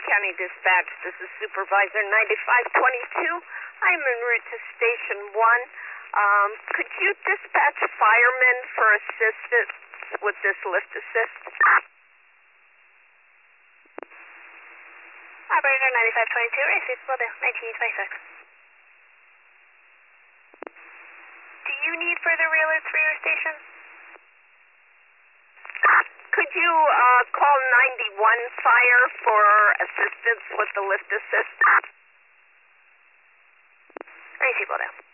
County Dispatch. This is Supervisor 9522. I'm en route to Station 1. Could you dispatch firemen for assistance with this lift assist? Operator 9522, receivable to 1926. Do you need further re-alerts for your station? Could you call 91 Fire for assistance with the lift assist? Receivable to.